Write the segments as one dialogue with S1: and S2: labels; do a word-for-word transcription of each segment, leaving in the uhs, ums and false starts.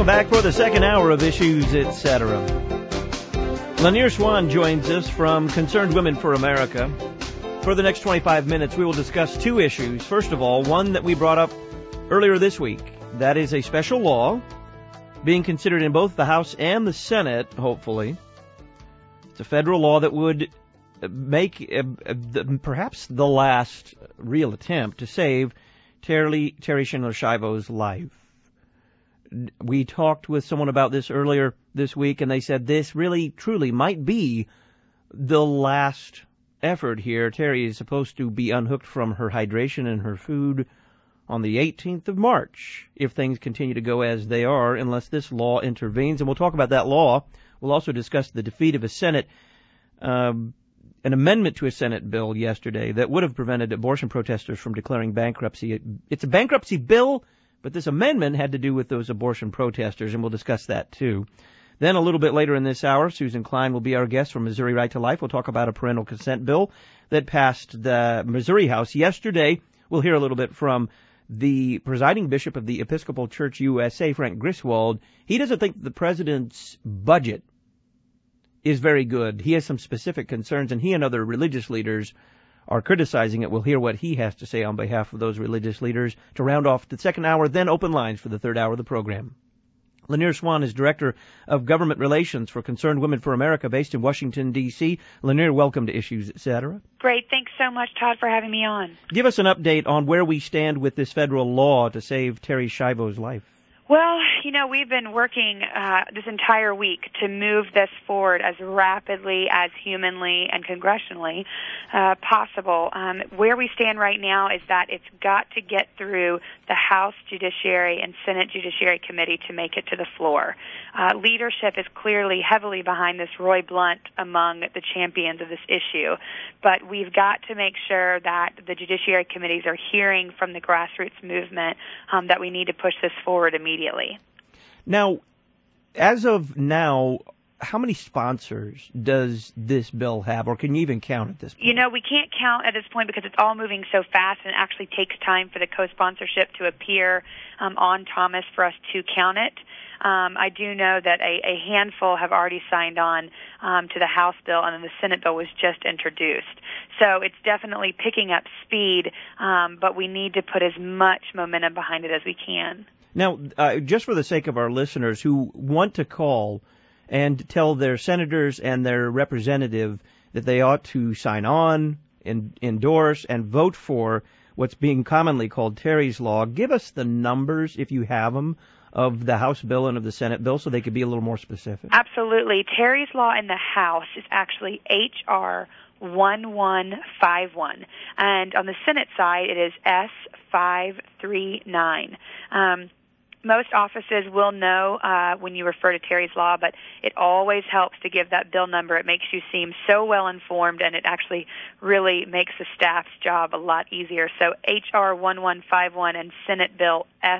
S1: Welcome back for the second hour of Issues, et cetera. Lanier Swan joins us from Concerned Women for America. For the next twenty-five minutes, we will discuss two issues. First of all, one that we brought up earlier this week. That is a special law being considered in both the House and the Senate, hopefully. It's a federal law that would make uh, uh, perhaps the last real attempt to save Terry, Terry Schindler-Schiavo's life. We talked with someone about this earlier this week, and they said this really, truly might be the last effort here. Terry is supposed to be unhooked from her hydration and her food on the eighteenth of March, if things continue to go as they are, unless this law intervenes. And we'll talk about that law. We'll also discuss the defeat of a Senate, um, an amendment to a Senate bill yesterday that would have prevented abortion protesters from declaring bankruptcy. It's a bankruptcy bill, but this amendment had to do with those abortion protesters, and we'll discuss that too. Then a little bit later in this hour, Susan Klein will be our guest from Missouri Right to Life. We'll talk about a parental consent bill that passed the Missouri House yesterday. We'll hear a little bit from the presiding bishop of the Episcopal Church U S A, Frank Griswold. He doesn't think the president's budget is very good. He has some specific concerns, and he and other religious leaders are criticizing it. We'll hear what he has to say on behalf of those religious leaders to round off the second hour, then open lines for the third hour of the program. Lanier Swan is Director of Government Relations for Concerned Women for America, based in Washington, D C Lanier, welcome to Issues, et cetera.
S2: Great. Thanks so much, Todd, for having me on.
S1: Give us an update on where we stand with this federal law to save Terry Schiavo's life.
S2: Well, you know, we've been working uh, this entire week to move this forward as rapidly as humanly and congressionally uh, possible. Um, where we stand right now is that it's got to get through the House Judiciary and Senate Judiciary Committee to make it to the floor. Uh, leadership is clearly heavily behind this, Roy Blunt among the champions of this issue, but we've got to make sure that the Judiciary Committees are hearing from the grassroots movement um, that we need to push this forward immediately. Immediately.
S1: Now, as of now, how many sponsors does this bill have, or can you even count at this point?
S2: You know, we can't count at this point because it's all moving so fast, and it actually takes time for the co-sponsorship to appear um, on Thomas for us to count it. Um, I do know that a, a handful have already signed on um, to the House bill, and then the Senate bill was just introduced. So it's definitely picking up speed, um, but we need to put as much momentum behind it as we can.
S1: Now, uh, just for the sake of our listeners who want to call and tell their senators and their representative that they ought to sign on, and endorse, and vote for what's being commonly called Terry's Law, give us the numbers, if you have them, of the House bill and of the Senate bill so they could be a little more specific.
S2: Absolutely. Terry's Law in the House is actually H R one one five one, and on the Senate side it is S five three nine. Um, Most offices will know uh, when you refer to Terry's Law, but it always helps to give that bill number. It makes you seem so well informed, and it actually really makes the staff's job a lot easier. So H R one one five one and Senate Bill S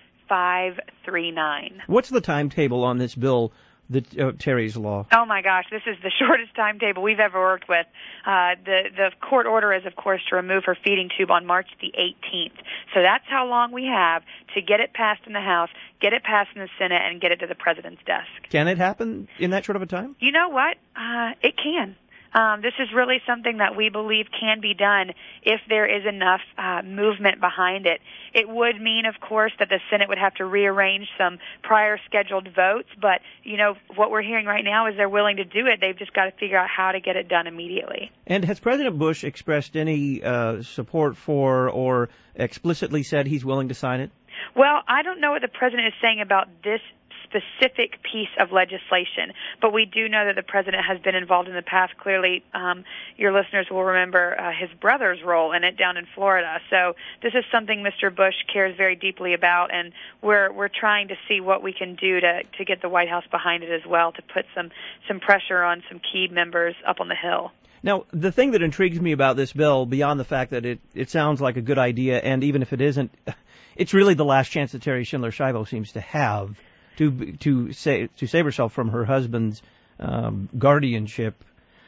S2: five three nine.
S1: What's the timetable on this bill, the uh, Terry's Law?
S2: Oh my gosh, this is the shortest timetable we've ever worked with. Uh, the the court order is, of course, to remove her feeding tube on March the eighteenth. So that's how long we have to get it passed in the House, get it passed in the Senate, and get it to the President's desk.
S1: Can it happen in that short of a time?
S2: You know what? Uh, it can. Um, this is really something that we believe can be done if there is enough uh, movement behind it. It would mean, of course, that the Senate would have to rearrange some prior scheduled votes, but, you know, what we're hearing right now is they're willing to do it. They've just got to figure out how to get it done immediately.
S1: And has President Bush expressed any uh, support for or explicitly said he's willing to sign it?
S2: Well, I don't know what the President is saying about this specific piece of legislation, but we do know that the President has been involved in the past. Clearly, um, your listeners will remember uh, his brother's role in it down in Florida. So this is something Mister Bush cares very deeply about, and we're we're trying to see what we can do to to get the White House behind it as well, to put some some pressure on some key members up on the Hill.
S1: Now, the thing that intrigues me about this bill, beyond the fact that it, it sounds like a good idea, and even if it isn't, it's really the last chance that Terry Schindler-Schiavo seems to have to to say to save herself from her husband's um, guardianship.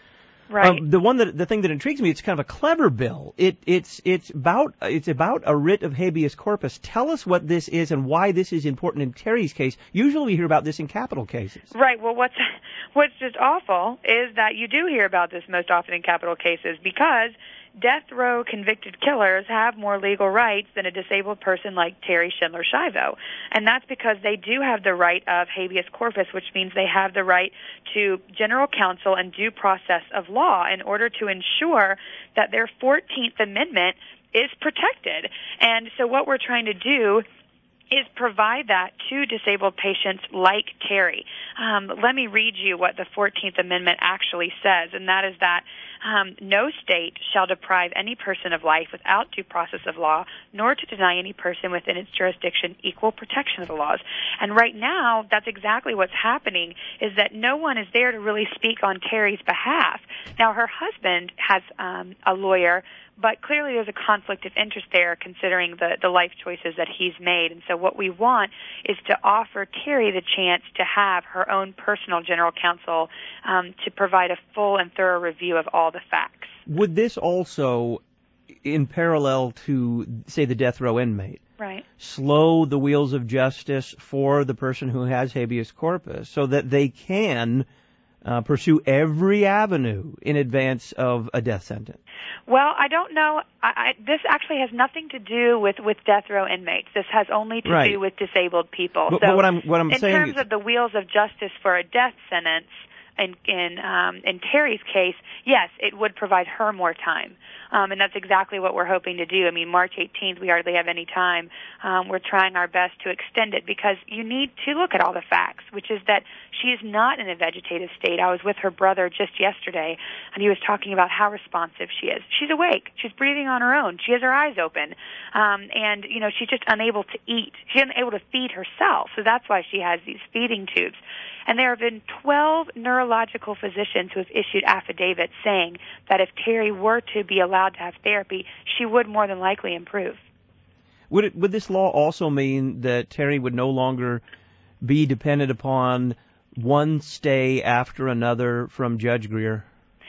S2: Right.
S1: Uh, the one that the thing that intrigues me, it's kind of a clever bill. It it's it's about it's about a writ of habeas corpus. Tell us what this is and why this is important in Terry's case. Usually we hear about this in capital cases.
S2: Right. Well, what's what's just awful is that you do hear about this most often in capital cases because death row convicted killers have more legal rights than a disabled person like Terry Schindler Schiavo. And that's because they do have the right of habeas corpus, which means they have the right to general counsel and due process of law in order to ensure that their fourteenth Amendment is protected. And so what we're trying to do is provide that to disabled patients like Terry. Um, let me read you what the fourteenth Amendment actually says, and that is that um, no state shall deprive any person of life without due process of law, nor to deny any person within its jurisdiction equal protection of the laws. And right now, that's exactly what's happening, is that no one is there to really speak on Terry's behalf. Now, her husband has um, a lawyer, but clearly there's a conflict of interest there considering the, the life choices that he's made. And so what we want is to offer Terry the chance to have her own personal general counsel um, to provide a full and thorough review of all the facts.
S1: Would this also, in parallel to, say, the death row inmate,
S2: right,
S1: slow the wheels of justice for the person who has habeas corpus so that they can uh, pursue every avenue in advance of a death sentence?
S2: Well, I don't know. I, I, this actually has nothing to do with, with death row inmates. This has only to
S1: right.
S2: do with disabled people.
S1: But,
S2: so
S1: but what I'm what I'm
S2: in
S1: saying
S2: terms
S1: is,
S2: of the wheels of justice for a death sentence, in in, um, in Terry's case, yes, it would provide her more time. Um, and that's exactly what we're hoping to do. I mean, March eighteenth, we hardly have any time. Um, we're trying our best to extend it because you need to look at all the facts, which is that she is not in a vegetative state. I was with her brother just yesterday, and he was talking about how responsive she is. She's awake. She's breathing on her own. She has her eyes open. Um, and, you know, she's just unable to eat. She's unable to feed herself, so that's why she has these feeding tubes. And there have been twelve neurological physicians who have issued affidavits saying that if Terry were to be allowed to have therapy, she would more than likely improve.
S1: Would it, would this law also mean that Terry would no longer be dependent upon one stay after another from Judge Greer?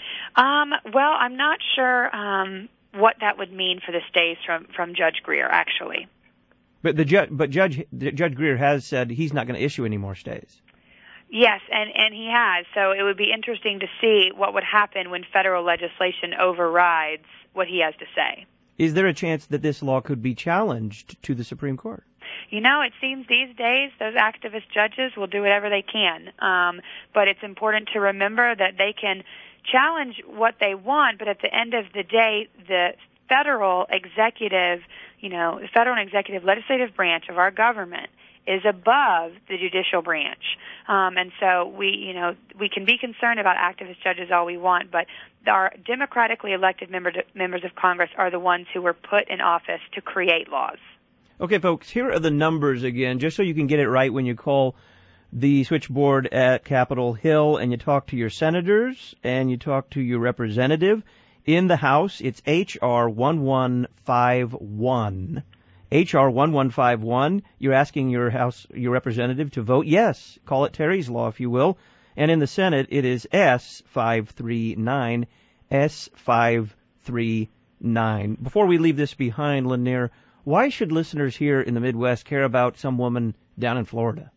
S2: Um, well, I'm not sure um, what that would mean for the stays from, from Judge Greer, actually.
S1: But the ju- but Judge Judge Greer has said he's not going to issue any more stays.
S2: Yes, and, and he has. So it would be interesting to see what would happen when federal legislation overrides what he has to say.
S1: Is there a chance that this law could be challenged to the Supreme Court?
S2: You know, it seems these days those activist judges will do whatever they can. Um, but it's important to remember that they can challenge what they want, but at the end of the day, the federal executive, you know, the federal and executive legislative branch of our government is above the judicial branch. Um, and so we, you know, we can be concerned about activist judges all we want, but our democratically elected member, members of Congress are the ones who were put in office to create laws.
S1: Okay, folks, here are the numbers again, just so you can get it right when you call the switchboard at Capitol Hill and you talk to your senators and you talk to your representative. In the House, it's H R one one five one. H R one one five one, you're asking your House, your representative to vote yes. Call it Terry's Law, if you will. And in the Senate, it is S five three nine, S five three nine. Before we leave this behind, Lanier, why should listeners here in the Midwest care about some woman down in Florida?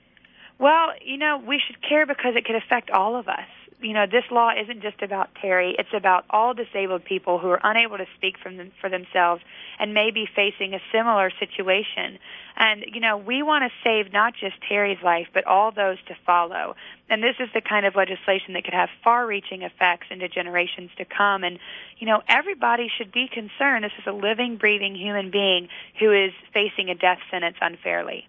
S2: Well, you know, we should care because it could affect all of us. You know, this law isn't just about Terry. It's about all disabled people who are unable to speak for, them, for themselves and may be facing a similar situation. And, you know, we want to save not just Terry's life, but all those to follow. And this is the kind of legislation that could have far-reaching effects into generations to come. And, you know, everybody should be concerned. This is a living, breathing human being who is facing a death sentence unfairly.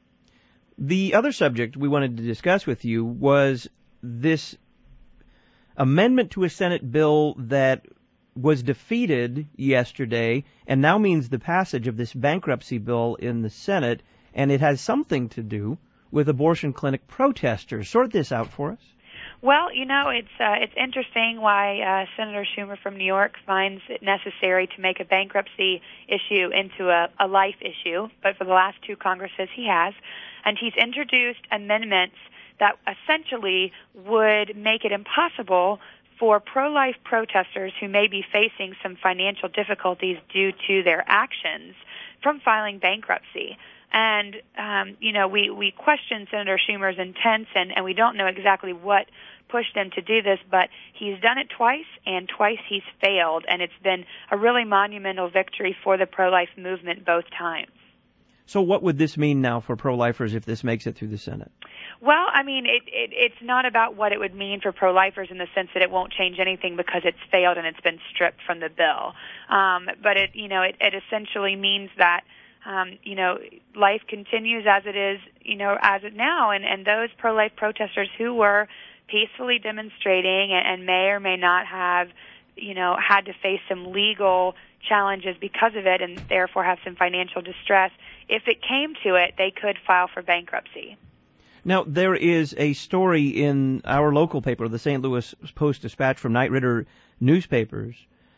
S1: The other subject we wanted to discuss with you was this amendment to a Senate bill that was defeated yesterday and now means the passage of this bankruptcy bill in the Senate, and it has something to do with abortion clinic protesters. Sort this out for us.
S2: Well, you know, it's uh, it's interesting why uh, Senator Schumer from New York finds it necessary to make a bankruptcy issue into a, a life issue, but for the last two Congresses he has, and he's introduced amendments that essentially would make it impossible for pro-life protesters who may be facing some financial difficulties due to their actions from filing bankruptcy. And, um, you know, we, we question Senator Schumer's intents, and, and we don't know exactly what pushed him to do this, but he's done it twice, and twice he's failed, and it's been a really monumental victory for the pro-life movement both times.
S1: So what would this mean now for pro-lifers if this makes it through the Senate?
S2: Well, I mean, it, it, it's not about what it would mean for pro-lifers in the sense that it won't change anything because it's failed and it's been stripped from the bill. Um, but it, you know, it, it essentially means that Um, you know, life continues as it is, you know, as it now, and, and those pro-life protesters who were peacefully demonstrating and, and may or may not have, you know, had to face some legal challenges because of it and therefore have some financial distress, if it came to it, they could file for bankruptcy.
S1: Now, there is a story in our local paper, the Saint Louis Post-Dispatch from Knight Ridder newspapers,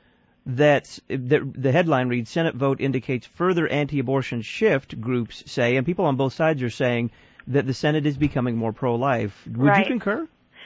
S1: that the, the headline reads, Senate vote indicates further anti-abortion shift, groups say, and people on both sides are saying that the Senate is becoming more pro-life. Would
S2: right.
S1: you concur?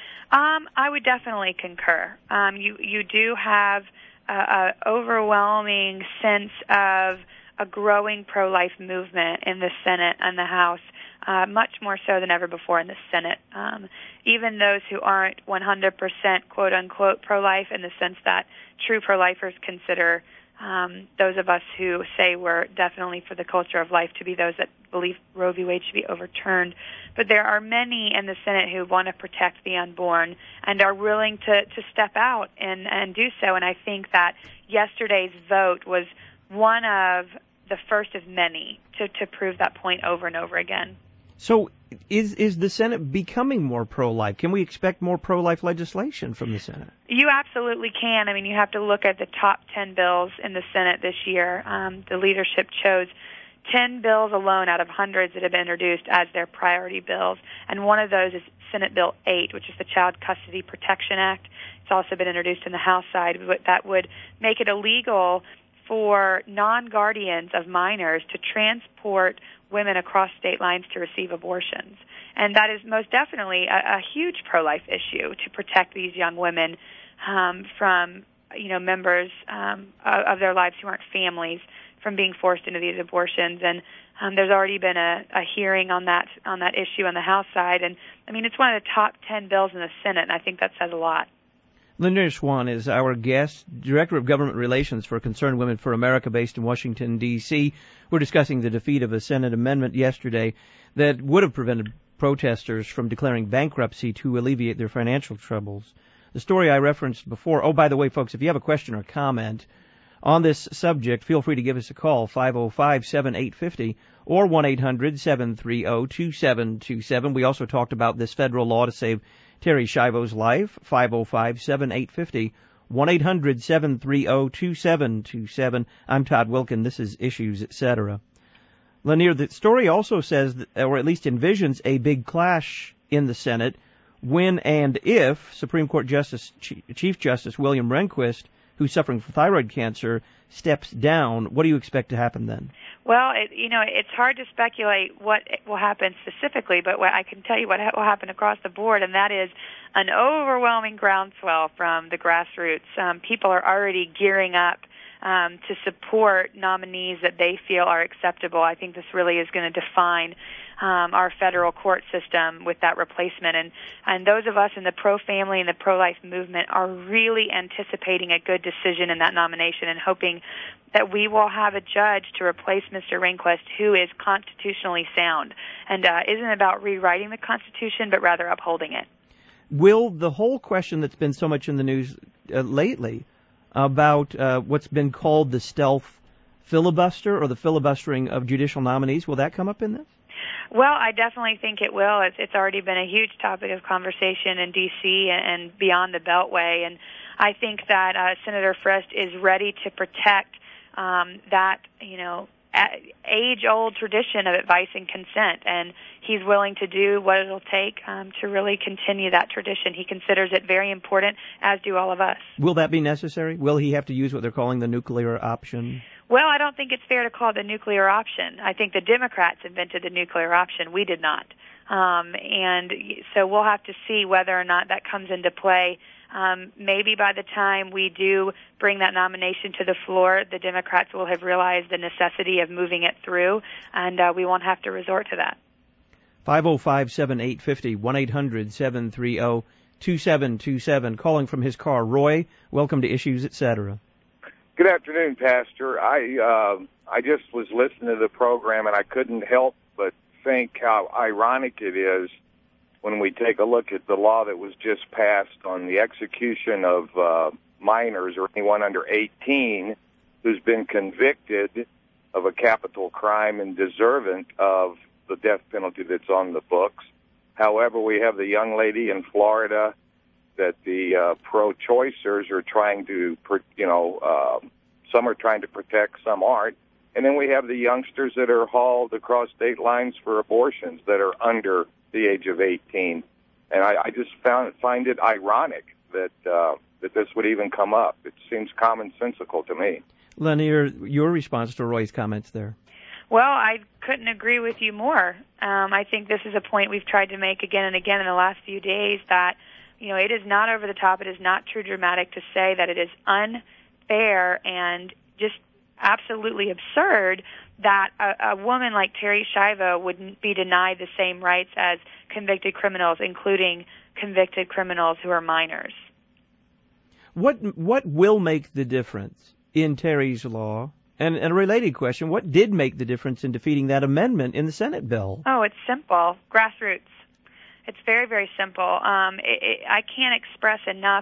S2: Um, I would definitely concur. Um, you, you do have an overwhelming sense of a growing pro-life movement in the Senate and the House, uh, much more so than ever before in the Senate. Um, even those who aren't one hundred percent quote-unquote pro-life, in the sense that true pro-lifers consider um, those of us who say we're definitely for the culture of life to be those that believe Roe v. Wade should be overturned. But there are many in the Senate who want to protect the unborn and are willing to, to step out and, and do so. And I think that yesterday's vote was one of the first of many to, to prove that point over and over again.
S1: So is is the Senate becoming more pro-life? Can we expect more pro-life legislation from the Senate?
S2: You absolutely can. I mean, you have to look at the top ten bills in the Senate this year. Um, the leadership chose ten bills alone out of hundreds that have been introduced as their priority bills, and one of those is Senate Bill eight, which is the Child Custody Protection Act. It's also been introduced in the House side, but that would make it illegal for non-guardians of minors to transport women across state lines to receive abortions. And that is most definitely a, a huge pro-life issue to protect these young women um, from, you know, members um, of, of their lives who aren't families from being forced into these abortions. And um, there's already been a, a hearing on that on that issue on the House side. And, I mean, it's one of the top ten bills in the Senate, and I think that says a lot.
S1: Lanier Swan is our guest, Director of Government Relations for Concerned Women for America, based in Washington, D C We're discussing the defeat of a Senate amendment yesterday that would have prevented protesters from declaring bankruptcy to alleviate their financial troubles. The story I referenced before, oh, by the way, folks, if you have a question or comment on this subject, feel free to give us a call, five oh five, seven eight five oh or one eight hundred, seven three oh, two seven two seven. We also talked about this federal law to save Terri Schiavo's life, five oh five, seven eight five oh, one eight hundred, seven three oh, two seven two seven. I'm Todd Wilkin. This is Issues, et cetera. Lanier, the story also says, that, or at least envisions, a big clash in the Senate when and if Supreme Court Justice Chief Justice William Rehnquist, who's suffering from thyroid cancer, steps down. What do you expect to happen then?
S2: Well, it, you know, it's hard to speculate what will happen specifically, but what I can tell you what will happen across the board, and that is an overwhelming groundswell from the grassroots. Um, people are already gearing up um, to support nominees that they feel are acceptable. I think this really is going to define Um, our federal court system with that replacement. And, and those of us in the pro-family and the pro-life movement are really anticipating a good decision in that nomination and hoping that we will have a judge to replace Mister Rehnquist who is constitutionally sound and uh, isn't about rewriting the Constitution, but rather upholding it.
S1: Will the whole question that's been so much in the news uh, lately about uh, what's been called the stealth filibuster or the filibustering of judicial nominees, will that come up in this?
S2: Well, I definitely think it will. It's, it's already been a huge topic of conversation in D C and beyond the Beltway, and I think that uh, Senator Frist is ready to protect um, that, you know, age-old tradition of advice and consent, and he's willing to do what it'll take um, to really continue that tradition. He considers it very important, as do all of us.
S1: Will that be necessary? Will he have to use what they're calling the nuclear option?
S2: Well, I don't think it's fair to call it the nuclear option. I think the Democrats invented the nuclear option. We did not. Um, and so we'll have to see whether or not that comes into play Um, maybe by the time we do bring that nomination to the floor, the Democrats will have realized the necessity of moving it through, and uh, we won't have to resort to that.
S1: five oh five, seven eight five oh, one eight hundred, seven three zero, two seven two seven. Calling from his car. Roy, welcome to Issues, et cetera.
S3: Good afternoon, Pastor. I uh, I just was listening to the program, and I couldn't help but think how ironic it is when we take a look at the law that was just passed on the execution of uh, minors or anyone under eighteen who's been convicted of a capital crime and deserving of the death penalty that's on the books. However, we have the young lady in Florida that the uh, pro-choicers are trying to, you know, uh, some are trying to protect, some aren't. And then we have the youngsters that are hauled across state lines for abortions that are under the age of eighteen. And I, I just found find it ironic that uh, that this would even come up. It seems commonsensical to me.
S1: Lanier, your response to Roy's comments there?
S2: Well, I couldn't agree with you more. Um, I think this is a point we've tried to make again and again in the last few days that, you know, it is not over the top. It is not too dramatic to say that it is unfair and just absolutely absurd that a, a woman like Terri Schiavo would be denied the same rights as convicted criminals, including convicted criminals who are minors.
S1: What what will make the difference in Terry's law? And, and a related question, what did make the difference in defeating that amendment in the Senate bill?
S2: Oh, it's simple. Grassroots. It's very, very simple. Um, it, it, I can't express enough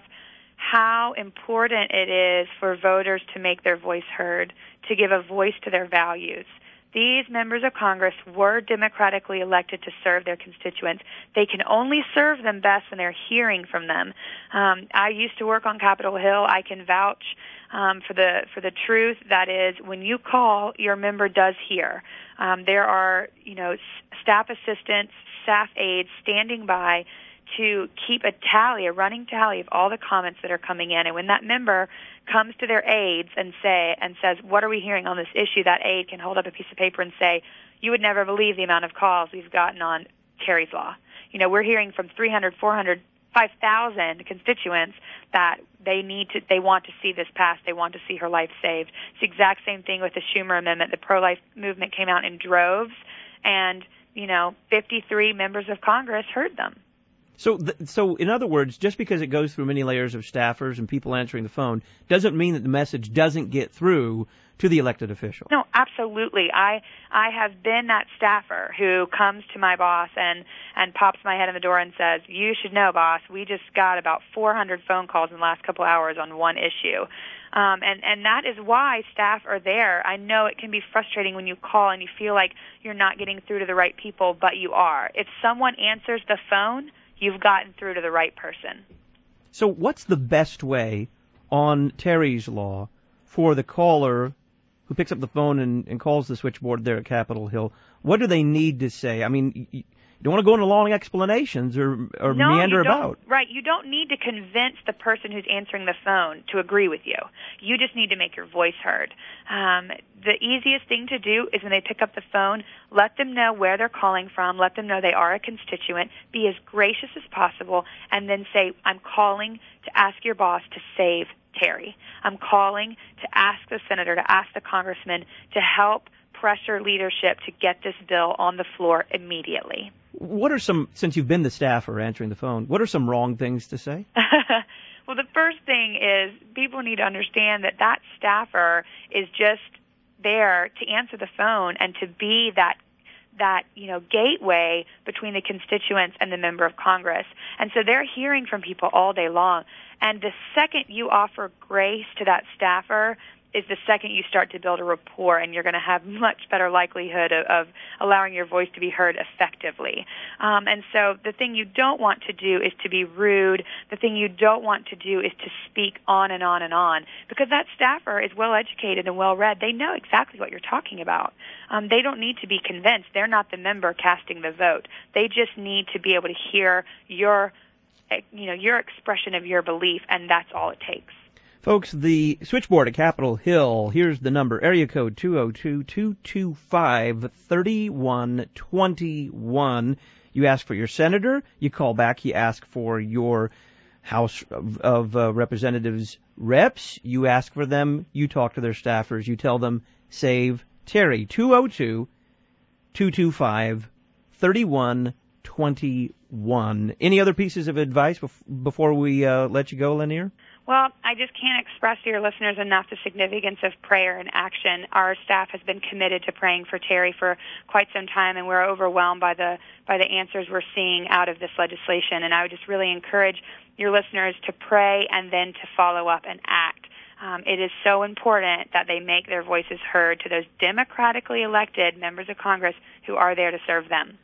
S2: how important it is for voters to make their voice heard, to give a voice to their values. These members of Congress were democratically elected to serve their constituents. They can only serve them best when they're hearing from them. Um, I used to work on Capitol Hill. I can vouch um, for the for the truth that is, when you call, your member does hear. Um, there are, you know, staff assistants, staff aides standing by to keep a tally, a running tally of all the comments that are coming in. And when that member comes to their aides and say and says, "What are we hearing on this issue?" that aide can hold up a piece of paper and say, "You would never believe the amount of calls we've gotten on Terry's law. You know, we're hearing from three hundred, four hundred, five thousand constituents that they need to, they want to see this passed. They want to see her life saved." It's the exact same thing with the Schumer Amendment. The pro-life movement came out in droves, and you know, fifty-three members of Congress heard them.
S1: So, th- so in other words, just because it goes through many layers of staffers and people answering the phone doesn't mean that the message doesn't get through to the elected official.
S2: No, absolutely. I I have been that staffer who comes to my boss and, and pops my head in the door and says, "You should know, boss, we just got about four hundred phone calls in the last couple hours on one issue." Um, and, and that is why staff are there. I know it can be frustrating when you call and you feel like you're not getting through to the right people, but you are. If someone answers the phone, you've gotten through to the right person.
S1: So what's the best way on Terry's law for the caller who picks up the phone and, and calls the switchboard there at Capitol Hill? What do they need to say? I mean, you don't want to go into long explanations or, or
S2: no,
S1: meander
S2: you don't,
S1: about.
S2: Right. You don't need to convince the person who's answering the phone to agree with you. You just need to make your voice heard. Um, the easiest thing to do is when they pick up the phone, let them know where they're calling from, let them know they are a constituent, be as gracious as possible, and then say, "I'm calling to ask your boss to save Terry. I'm calling to ask the senator, to ask the congressman to help pressure leadership to get this bill on the floor immediately."
S1: What are some, since you've been the staffer answering the phone, what are some wrong things to say?
S2: Well, the first thing is people need to understand that that staffer is just there to answer the phone and to be that that, you know, gateway between the constituents and the member of Congress. And so they're hearing from people all day long. And the second you offer grace to that staffer is the second you start to build a rapport, and you're going to have much better likelihood of, of allowing your voice to be heard effectively. Um, and so the thing you don't want to do is to be rude. The thing you don't want to do is to speak on and on and on, because that staffer is well educated and well read. They know exactly what you're talking about. Um, they don't need to be convinced. They're not the member casting the vote. They just need to be able to hear your, you know, your expression of your belief, and that's all it takes.
S1: Folks, the switchboard at Capitol Hill, here's the number, area code two oh two, two two five, three one two one. You ask for your senator, you call back, you ask for your House of, of uh, Representatives reps. You ask for them. You talk to their staffers. You tell them, save Terry. two oh two, two two five, three one two one. Any other pieces of advice bef- before we uh, let you go, Lanier?
S2: Well, I just can't express to your listeners enough the significance of prayer and action. Our staff has been committed to praying for Terry for quite some time, and we're overwhelmed by the by the answers we're seeing out of this legislation. And I would just really encourage your listeners to pray and then to follow up and act. Um, it is so important that they make their voices heard to those democratically elected members of Congress who are there to serve them.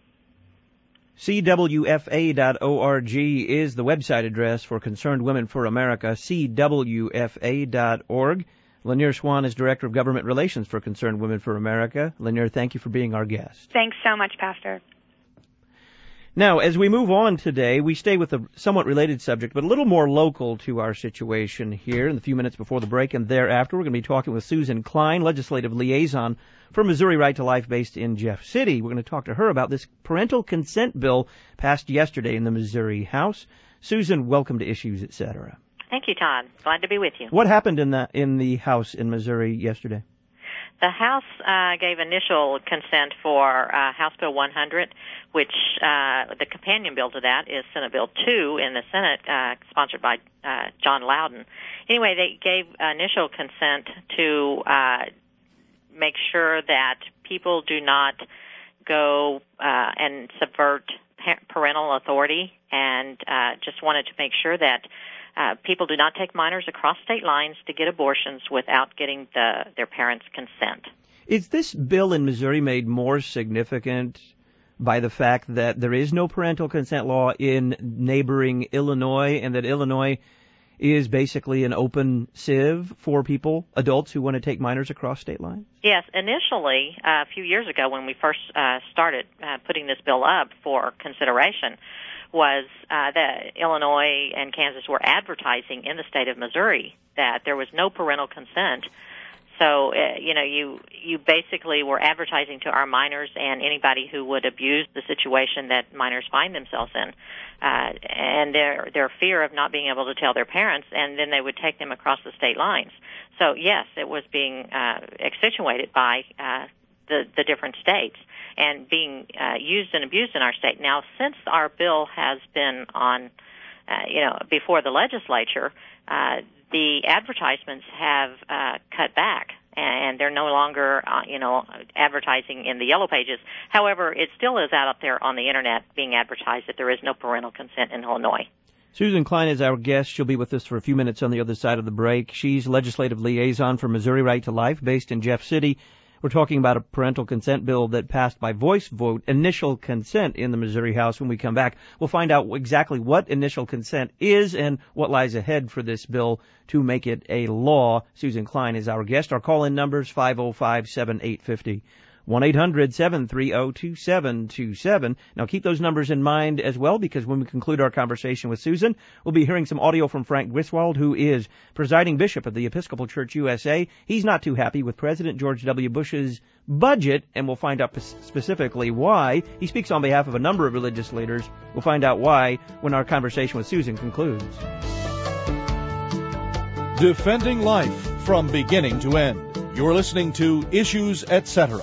S1: C W F A dot org is the website address for Concerned Women for America, C W F A dot org. Lanier Swan is Director of Government Relations for Concerned Women for America. Lanier, thank you for being our guest.
S2: Thanks so much, Pastor.
S1: Now, as we move on today, we stay with a somewhat related subject, but a little more local to our situation here in the few minutes before the break and thereafter. We're going to be talking with Susan Klein, Legislative Liaison for Missouri Right to Life based in Jeff City. We're going to talk to her about this parental consent bill passed yesterday in the Missouri House. Susan, welcome to Issues, et cetera.
S4: Thank you, Todd. Glad to be with you.
S1: What happened in the, in the House in Missouri yesterday?
S4: The House uh, gave initial consent for uh, House Bill one hundred, which uh, the companion bill to that is Senate Bill two in the Senate, uh, sponsored by uh, John Loudon. Anyway, they gave initial consent to uh, make sure that people do not go uh, and subvert parental authority, and uh, just wanted to make sure that Uh, people do not take minors across state lines to get abortions without getting the, their parents' consent.
S1: Is this bill in Missouri made more significant by the fact that there is no parental consent law in neighboring Illinois, and that Illinois is basically an open sieve for people, adults who want to take minors across state lines?
S4: Yes. Initially, uh, a few years ago when we first uh, started uh, putting this bill up for consideration, was uh, that Illinois and Kansas were advertising in the state of Missouri that there was no parental consent. So, uh, you know, you you basically were advertising to our minors and anybody who would abuse the situation that minors find themselves in, uh, and their their fear of not being able to tell their parents, and then they would take them across the state lines. So, yes, it was being uh, accentuated by uh, the the different states and being uh, used and abused in our state. Now, since our bill has been on, uh, you know, before the legislature, uh, the advertisements have uh, cut back, and they're no longer, uh, you know, advertising in the yellow pages. However, it still is out there on the Internet being advertised that there is no parental consent in Illinois.
S1: Susan Klein is our guest. She'll be with us for a few minutes on the other side of the break. She's Legislative Liaison for Missouri Right to Life, based in Jeff City. We're talking about a parental consent bill that passed by voice vote, initial consent in the Missouri House. When we come back, we'll find out exactly what initial consent is and what lies ahead for this bill to make it a law. Susan Klein is our guest. Our call-in number's five oh five, seven eight five oh. one eight hundred, seven three zero, two seven two seven. Now keep those numbers in mind as well, because when we conclude our conversation with Susan, we'll be hearing some audio from Frank Griswold, who is presiding bishop of the Episcopal Church U S A. He's not too happy with President George W. Bush's budget, and we'll find out specifically why. He speaks on behalf of a number of religious leaders. We'll find out why when our conversation with Susan concludes.
S5: Defending life from beginning to end. You're listening to Issues, et cetera.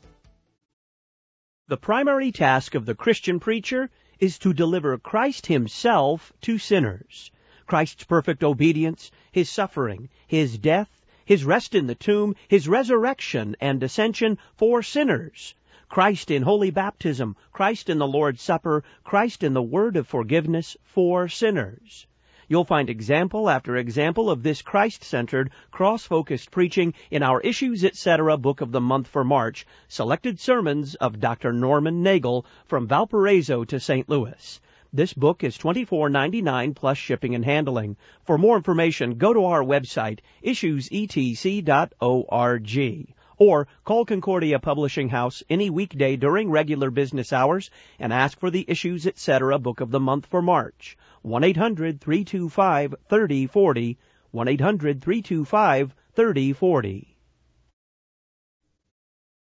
S1: The primary task of the Christian preacher is to deliver Christ himself to sinners. Christ's perfect obedience, his suffering, his death, his rest in the tomb, his resurrection and ascension for sinners. Christ in holy baptism, Christ in the Lord's Supper, Christ in the word of forgiveness for sinners. You'll find example after example of this Christ-centered, cross-focused preaching in our Issues, et cetera book of the month for March, Selected Sermons of Doctor Norman Nagel from Valparaiso to Saint Louis. This book is twenty-four ninety-nine plus shipping and handling. For more information, go to our website, issues e t c dot org. Or call Concordia Publishing House any weekday during regular business hours and ask for the Issues, et cetera book of the month for March. one eight hundred, three two five, three oh four oh, one eight hundred, three two five, three oh four oh.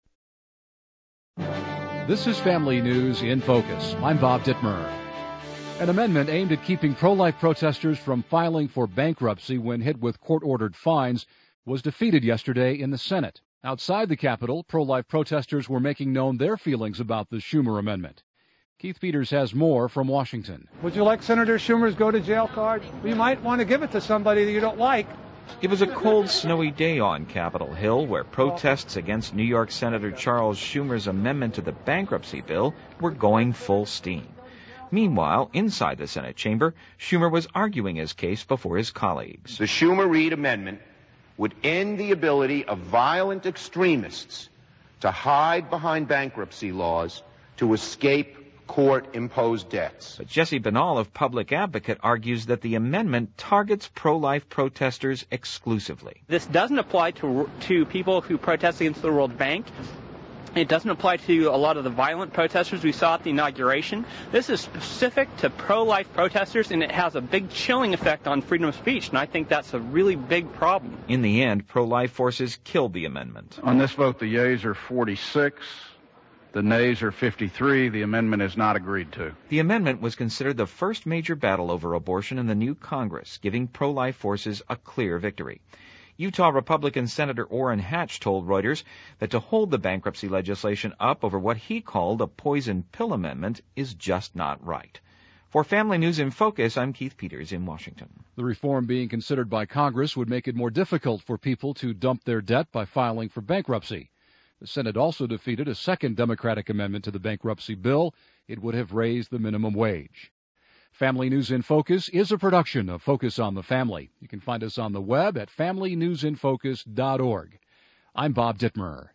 S6: This is Family News in Focus. I'm Bob Dittmer.
S5: An amendment aimed at keeping pro-life protesters from filing for bankruptcy when hit with court-ordered fines was defeated yesterday in the Senate. Outside the Capitol, pro-life protesters were making known their feelings about the Schumer amendment. Keith Peters has more from Washington.
S6: Would you like Senator Schumer's go-to-jail card? You might want to give it to somebody that you don't like.
S7: It was a cold, snowy day on Capitol Hill where protests against New York Senator Charles Schumer's amendment to the bankruptcy bill were going full steam. Meanwhile, inside the Senate chamber, Schumer was arguing his case before his colleagues.
S8: The Schumer-Reid amendment would end the ability of violent extremists to hide behind bankruptcy laws to escape court-imposed debts.
S7: But Jesse Binnall of Public Advocate argues that the amendment targets pro-life protesters exclusively.
S9: This doesn't apply to to people who protest against the World Bank. It doesn't apply to a lot of the violent protesters we saw at the inauguration. This is specific to pro-life protesters, and it has a big chilling effect on freedom of speech, and I think that's a really big problem.
S7: In the end, pro-life forces killed the amendment.
S10: On this vote, the yeas are forty-six. The nays are fifty-three. The amendment is not agreed to.
S7: The amendment was considered the first major battle over abortion in the new Congress, giving pro-life forces a clear victory. Utah Republican Senator Orrin Hatch told Reuters that to hold the bankruptcy legislation up over what he called a poison pill amendment is just not right. For Family News in Focus, I'm Keith Peters in Washington.
S5: The reform being considered by Congress would make it more difficult for people to dump their debt by filing for bankruptcy. The Senate also defeated a second Democratic amendment to the bankruptcy bill. It would have raised the minimum wage. Family News in Focus is a production of Focus on the Family. You can find us on the web at family news in focus dot org. I'm Bob Dittmer.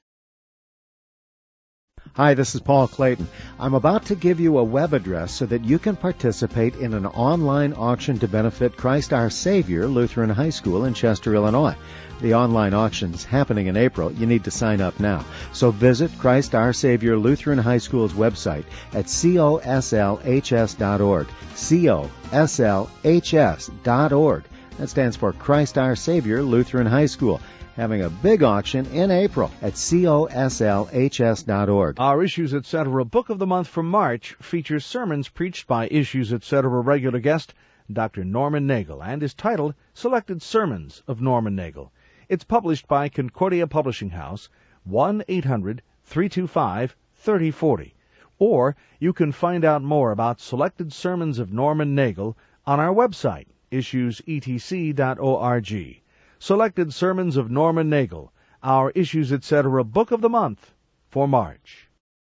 S11: Hi, this is Paul Clayton. I'm about to give you a web address so that you can participate in an online auction to benefit Christ Our Savior Lutheran High School in Chester, Illinois. The online auction is happening in April. You need to sign up now. So visit Christ Our Savior Lutheran High School's website at C O S L H S dot org. C O S L H S dot org. That stands for Christ Our Savior Lutheran High School. Having a big auction in April at C O S L H S dot org.
S12: Our Issues Etc. Book of the Month for March features sermons preached by Issues Etc. regular guest Doctor Norman Nagel and is titled Selected Sermons of Norman Nagel. It's published by Concordia Publishing House, one eight hundred three two five three oh four oh. Or you can find out more about Selected Sermons of Norman Nagel on our website, issues e t c dot org. Selected Sermons of Norman Nagel, our Issues Etc. Book of the Month for March.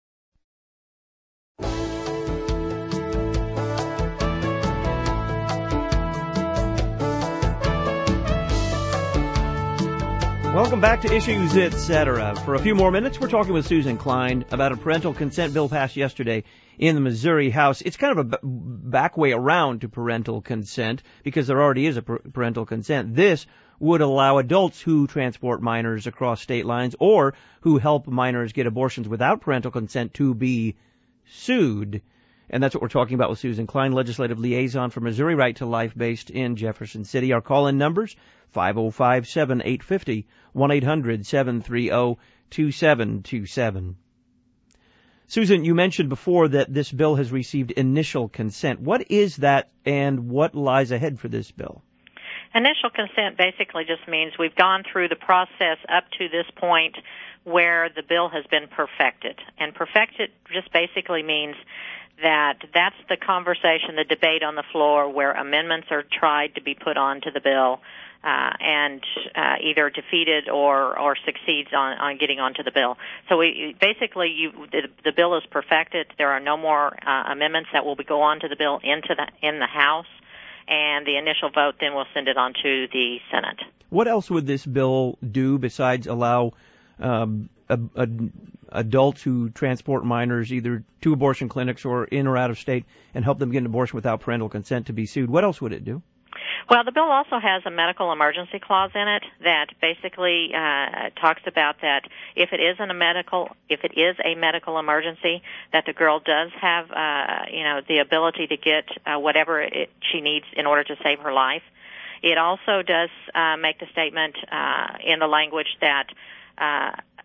S1: Welcome back to Issues Etc. For a few more minutes, we're talking with Susan Klein about a parental consent bill passed yesterday in the Missouri House. It's kind of a b- back way around to parental consent because there already is a pr- parental consent. This would allow adults who transport minors across state lines or who help minors get abortions without parental consent to be sued. And that's what we're talking about with Susan Klein, legislative liaison for Missouri Right to Life based in Jefferson City. Our call-in numbers, five oh five, seven eight five oh, one eight hundred seven three oh two seven two seven. Susan, you mentioned before that this bill has received initial consent. What is that and what lies ahead for this bill?
S4: Initial consent basically just means we've gone through the process up to this point where the bill has been perfected. And perfected just basically means that that's the conversation, the debate on the floor where amendments are tried to be put onto the bill uh, and uh, either defeated or, or succeeds on, on getting onto the bill. So we, basically you, the, the bill is perfected. There are no more uh, amendments that will be, go onto the bill into the, in the House. And the initial vote then will send it on to the Senate.
S1: What else would this bill do besides allow um, a, a, adults who transport minors either to abortion clinics or in or out of state and help them get an abortion without parental consent to be sued? What else would it do?
S4: Well, the bill also has a medical emergency clause in it that basically uh, talks about that if it is in a medical, if it is a medical emergency, that the girl does have, uh, you know, the ability to get uh, whatever it, she needs in order to save her life. It also does uh, make the statement uh, in the language that uh,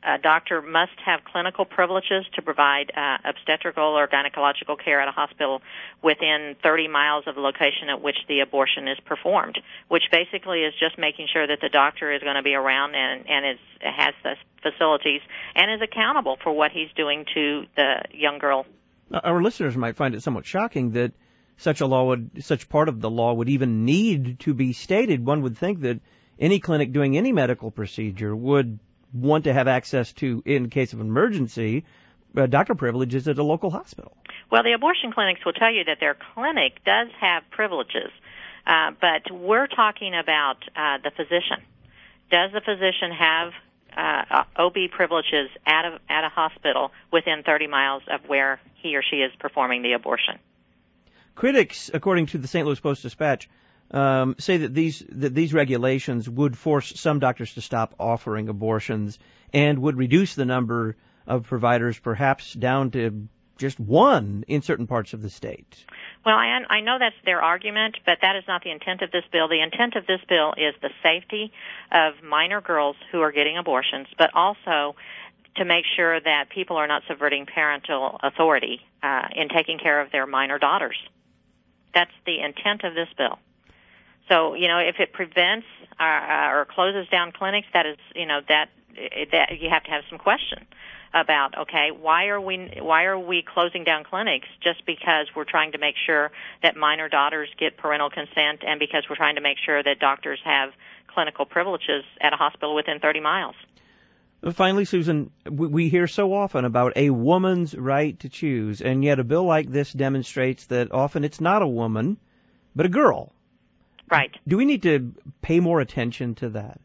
S4: a doctor must have clinical privileges to provide uh, obstetrical or gynecological care at a hospital within thirty miles of the location at which the abortion is performed, which basically is just making sure that the doctor is going to be around and, and is, has the facilities and is accountable for what he's doing to the young girl.
S1: Our listeners might find it somewhat shocking that such a law would, such part of the law would even need to be stated. One would think that any clinic doing any medical procedure would want to have access to, in case of emergency, uh, doctor privileges at a local hospital.
S4: Well, the abortion clinics will tell you that their clinic does have privileges, uh, but we're talking about uh, the physician. Does the physician have uh, O B privileges at a, at a hospital within thirty miles of where he or she is performing the abortion?
S1: Critics, according to the Saint Louis Post-Dispatch, Um, say that these that these regulations would force some doctors to stop offering abortions and would reduce the number of providers perhaps down to just one in certain parts of the state.
S4: Well, I, I know that's their argument, but that is not the intent of this bill. The intent of this bill is the safety of minor girls who are getting abortions, but also to make sure that people are not subverting parental authority uh, in taking care of their minor daughters. That's the intent of this bill. So, you know, if it prevents uh, or closes down clinics, that is, you know, that that you have to have some question about. Okay, why are we why are we closing down clinics just because we're trying to make sure that minor daughters get parental consent and because we're trying to make sure that doctors have clinical privileges at a hospital within thirty miles?
S1: Finally, Susan, we hear so often about a woman's right to choose, and yet a bill like this demonstrates that often it's not a woman, but a girl.
S4: Right.
S1: Do we need to pay more attention to that?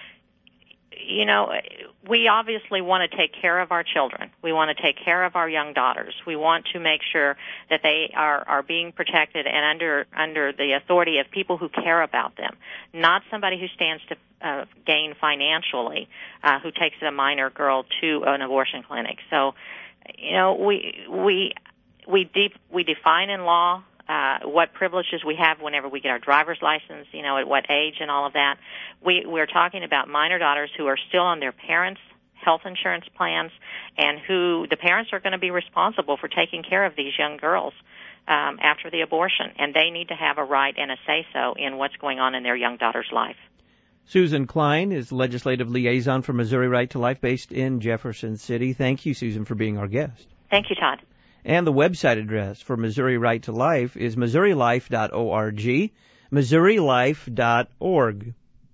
S4: You know, we obviously want to take care of our children. We want to take care of our young daughters. We want to make sure that they are, are being protected and under under the authority of people who care about them, not somebody who stands to uh, gain financially, uh, who takes a minor girl to an abortion clinic. So, you know, we we we deep, we define in law Uh, what privileges we have whenever we get our driver's license, you know, at what age and all of that. We, we're talking about minor daughters who are still on their parents' health insurance plans and who the parents are going to be responsible for taking care of these young girls um, after the abortion, and they need to have a right and a say-so in what's going on in their young daughter's life.
S1: Susan Klein is legislative liaison for Missouri Right to Life based in Jefferson City. Thank you, Susan, for being our guest.
S4: Thank you, Todd.
S1: And the website address for Missouri Right to Life is missouri life dot org, missouri life dot org.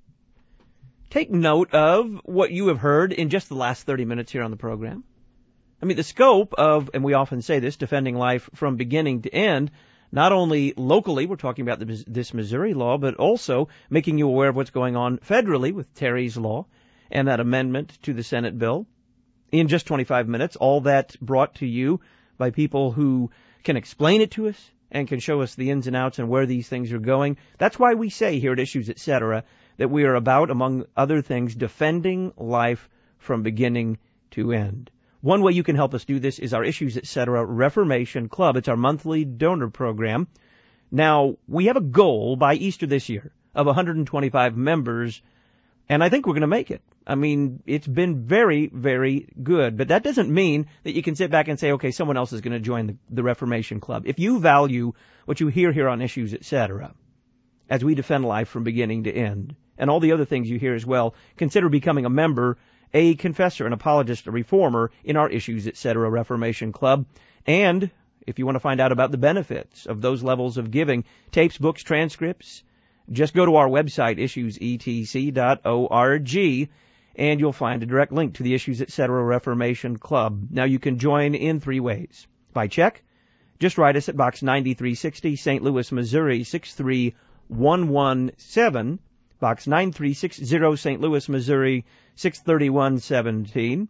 S1: Take note of what you have heard in just the last thirty minutes here on the program. I mean, the scope of, and we often say this, defending life from beginning to end, not only locally, we're talking about the, this Missouri law, but also making you aware of what's going on federally with Terry's Law and that amendment to the Senate bill. In just twenty-five minutes, all that brought to you by people who can explain it to us and can show us the ins and outs and where these things are going. That's why we say here at Issues Etc. that we are about, among other things, defending life from beginning to end. One way you can help us do this is our Issues Etc. Reformation Club. It's our monthly donor program. Now, we have a goal by Easter this year of one hundred twenty-five members, and I think we're going to make it. I mean, it's been very, very good. But that doesn't mean that you can sit back and say, okay, someone else is going to join the, the Reformation Club. If you value what you hear here on Issues Etc., as we defend life from beginning to end, and all the other things you hear as well, consider becoming a member, a confessor, an apologist, a reformer in our Issues Etc. Reformation Club. And if you want to find out about the benefits of those levels of giving, tapes, books, transcripts, just go to our website, issues e t c dot org, and you'll find a direct link to the Issues Etc. Reformation Club. Now, you can join in three ways. By check, just write us at Box ninety-three sixty, Saint Louis, Missouri, six three one one seven, Box ninety-three sixty, Saint Louis, Missouri, six three one one seven.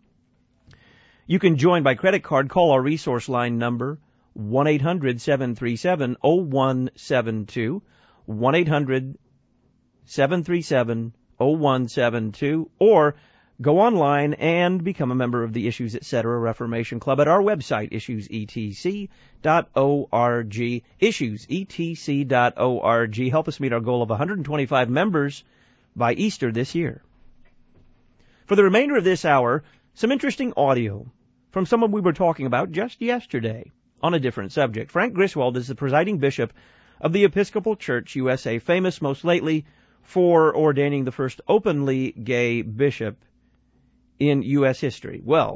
S1: You can join by credit card. Call our resource line number, one eight hundred seven three seven oh one seven two, one eight hundred seven three seven oh one seven two, or go online and become a member of the Issues Etc. Reformation Club at our website, issues e t c dot org, issues e t c dot org. Help us meet our goal of one hundred twenty-five members by Easter this year. For the remainder of this hour, some interesting audio from someone we were talking about just yesterday on a different subject. Frank Griswold is the presiding bishop of the Episcopal Church U S A, famous most lately for ordaining the first openly gay bishop in U S history. Well,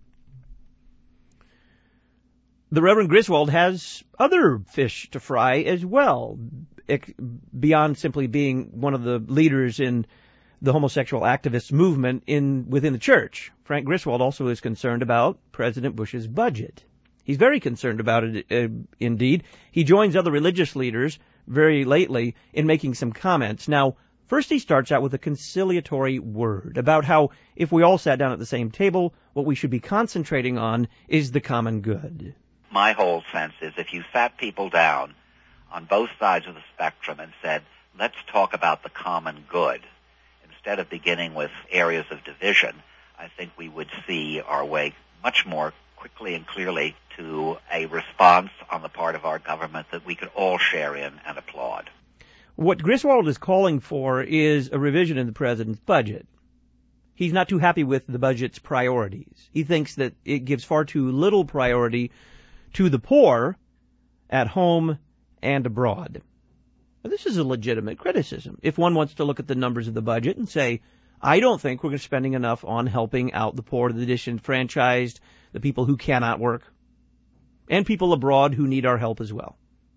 S1: the Reverend Griswold has other fish to fry as well, beyond simply being one of the leaders in the homosexual activist movement in within the church. Frank Griswold also is concerned about President Bush's budget. He's very concerned about it, uh, indeed. He joins other religious leaders very lately in making some comments. Now, first he starts out with a conciliatory word about how if we all sat down at the same table, what we should be concentrating on is the common good.
S13: My whole sense is if you sat people down on both sides of the spectrum and said, let's talk about the common good, instead of beginning with areas of division, I think we would see our way much more quickly and clearly to a response on the part of our government that we could all share in and applaud.
S1: What Griswold is calling for is a revision in the president's budget. He's not too happy with the budget's priorities. He thinks that it gives far too little priority to the poor at home and abroad. Now, this is a legitimate criticism. If one wants to look at the numbers of the budget and say, I don't think we're spending enough on helping out the poor, the disenfranchised, the people who cannot work, and people abroad who need our help as well.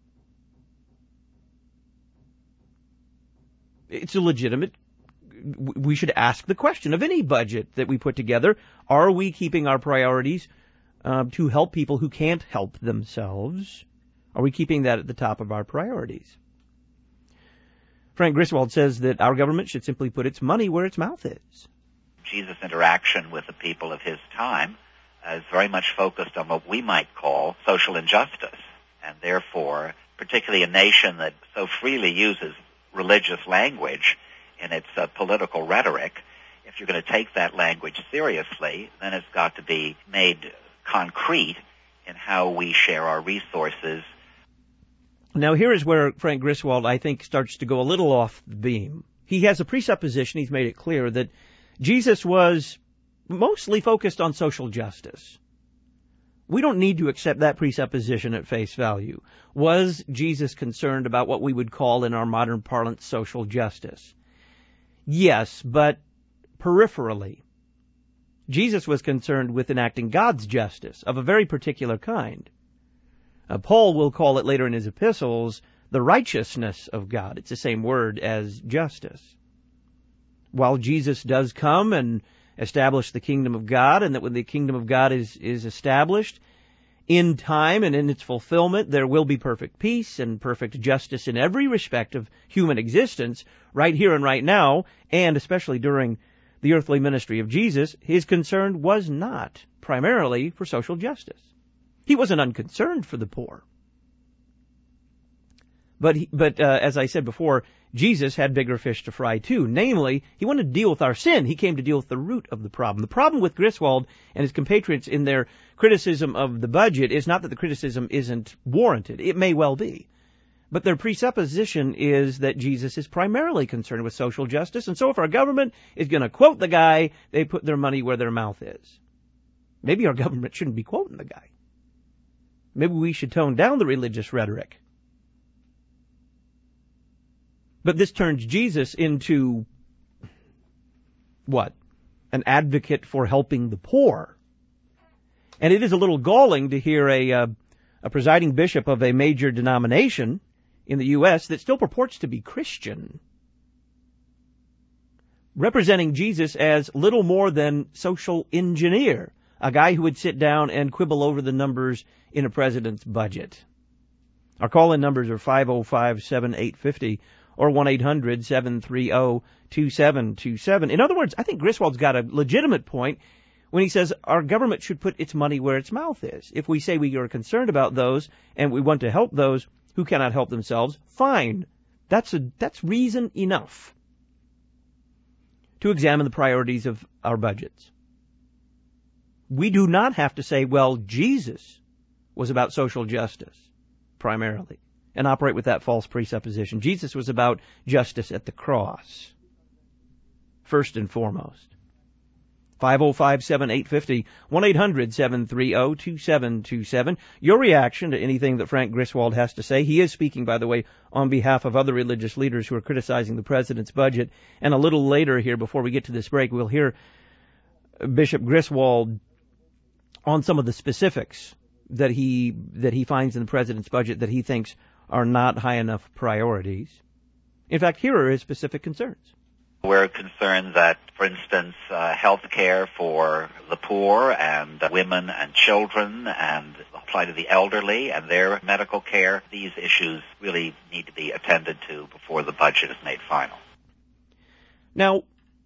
S1: It's a legitimate, we should ask the question of any budget that we put together, are we keeping our priorities uh, to help people who can't help themselves? Are we keeping that at the top of our priorities? Frank Griswold says that our government should simply put its money where its mouth is.
S13: Jesus' interaction with the people of his time is very much focused on what we might call social injustice, and therefore, particularly a nation that so freely uses religious language in its uh, political rhetoric, if you're going to take that language seriously, then it's got to be made concrete in how we share our resources.
S1: Now, here is where Frank Griswold, I think, starts to go a little off the beam. He has a presupposition, he's made it clear, that Jesus was mostly focused on social justice. We don't need to accept that presupposition at face value. Was Jesus concerned about what we would call in our modern parlance social justice? Yes, but peripherally. Jesus was concerned with enacting God's justice of a very particular kind. Uh, Paul will call it later in his epistles the righteousness of God. It's the same word as justice. While Jesus does come and establish the kingdom of God, and that when the kingdom of God is, is established, in time and in its fulfillment, there will be perfect peace and perfect justice in every respect of human existence, right here and right now, and especially during the earthly ministry of Jesus, his concern was not primarily for social justice. He wasn't unconcerned for the poor. But, he, but uh, as I said before, Jesus had bigger fish to fry too. Namely, he wanted to deal with our sin. He came to deal with the root of the problem. The problem with Griswold and his compatriots in their criticism of the budget is not that the criticism isn't warranted. It may well be. But their presupposition is that Jesus is primarily concerned with social justice, and so if our government is going to quote the guy, they put their money where their mouth is. Maybe our government shouldn't be quoting the guy. Maybe we should tone down the religious rhetoric. But this turns Jesus into, what? An advocate for helping the poor. And it is a little galling to hear a, uh, a presiding bishop of a major denomination in the U S that still purports to be Christian, representing Jesus as little more than social engineer, a guy who would sit down and quibble over the numbers in a president's budget. Our call-in numbers are five oh five, seven eight five oh or one eight hundred, seven three zero, two seven two seven. In other words, I think Griswold's got a legitimate point when he says our government should put its money where its mouth is. If we say we are concerned about those and we want to help those who cannot help themselves, fine. That's a, that's reason enough to examine the priorities of our budgets. We do not have to say, well, Jesus was about social justice, primarily, and operate with that false presupposition. Jesus was about justice at the cross, first and foremost. five oh five, seven eight five oh, one eight hundred, seven three oh, two seven two seven. Your reaction to anything that Frank Griswold has to say. He is speaking, by the way, on behalf of other religious leaders who are criticizing the president's budget. And a little later here, before we get to this break, we'll hear Bishop Griswold on some of the specifics that he that he finds in the president's budget that he thinks are not high enough priorities. In fact, here are his specific concerns.
S13: We're concerned that, for instance, uh, health care for the poor and uh, women and children and apply to the elderly and their medical care, these issues really need to be attended to before the budget is made final.
S1: Now,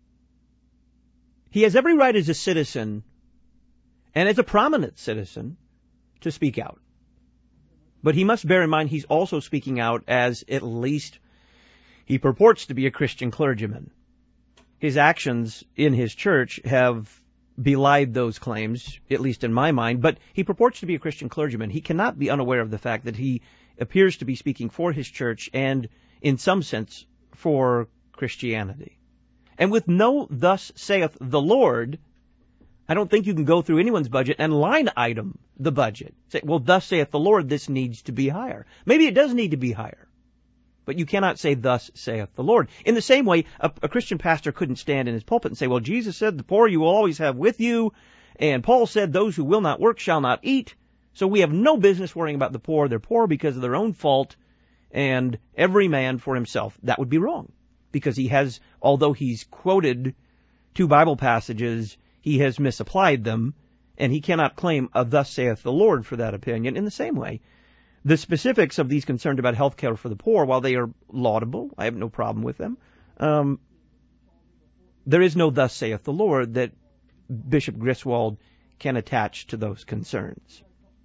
S1: he has every right as a citizen and as a prominent citizen to speak out. But he must bear in mind he's also speaking out as at least he purports to be a Christian clergyman. His actions in his church have belied those claims, at least in my mind, but he purports to be a Christian clergyman. He cannot be unaware of the fact that he appears to be speaking for his church and, in some sense, for Christianity. And with no "thus saith the Lord," I don't think you can go through anyone's budget and line item the budget. Say, well, thus saith the Lord, this needs to be higher. Maybe it does need to be higher. But you cannot say, thus saith the Lord. In the same way, a, a Christian pastor couldn't stand in his pulpit and say, well, Jesus said, the poor you will always have with you. And Paul said, those who will not work shall not eat. So we have no business worrying about the poor. They're poor because of their own fault. And every man for himself. That would be wrong. Because he has, although he's quoted two Bible passages, he has misapplied them. And he cannot claim a thus saith the Lord for that opinion. In the same way, the specifics of these concerned about health care for the poor, while they are laudable, I have no problem with them, um, there is no thus saith the Lord that Bishop Griswold can attach to those concerns.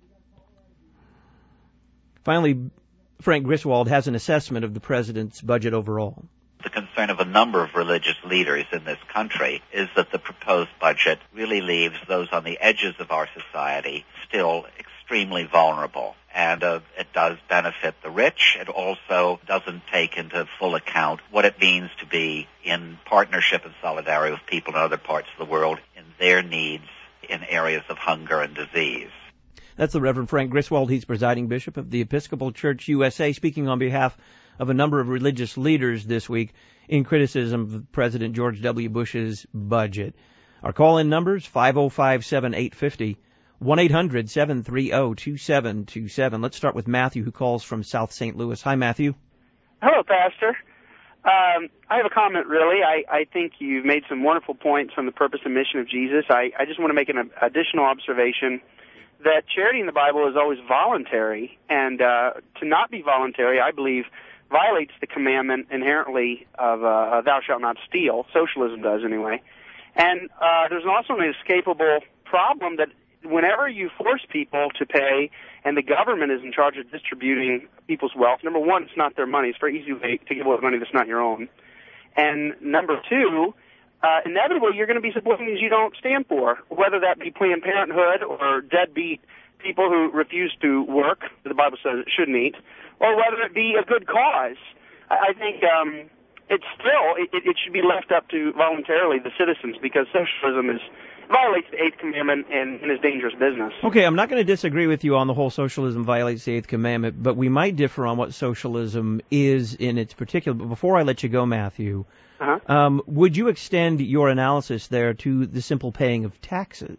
S1: Finally, Frank Griswold has an assessment of the president's budget overall.
S13: The concern of a number of religious leaders in this country is that the proposed budget really leaves those on the edges of our society still extremely vulnerable. And uh, it does benefit the rich. It also doesn't take into full account what it means to be in partnership and solidarity with people in other parts of the world in their needs in areas of hunger and disease.
S1: That's the Reverend Frank Griswold. He's presiding bishop of the Episcopal Church U S A, speaking on behalf of a number of religious leaders this week in criticism of President George W. Bush's budget. Our call-in numbers, five oh five, seven eight five oh, one eight hundred, seven three oh, two seven two seven. Let's start with Matthew, who calls from South Saint Louis. Hi, Matthew.
S14: Hello, Pastor. Um, I have a comment, really. I, I think you've made some wonderful points on the purpose and mission of Jesus. I, I just want to make an additional observation that charity in the Bible is always voluntary, and uh, to not be voluntary, I believe, violates the commandment inherently of uh, thou shalt not steal. Socialism does, anyway. And uh, there's also an inescapable problem that whenever you force people to pay and the government is in charge of distributing people's wealth, number one, it's not their money. It's very easy to give away money that's not your own. And number two, uh, inevitably you're going to be supporting things you don't stand for, whether that be Planned Parenthood or deadbeat people who refuse to work, the Bible says it shouldn't eat, or whether it be a good cause. I think um, it's still, it, it should be left up to voluntarily the citizens, because socialism is violates the Eighth Commandment and, and is dangerous business.
S1: Okay, I'm not going to disagree with you on the whole socialism violates the Eighth Commandment, but we might differ on what socialism is in its particular. But before I let you go, Matthew, uh-huh. um, would you extend your analysis there to the simple paying of taxes?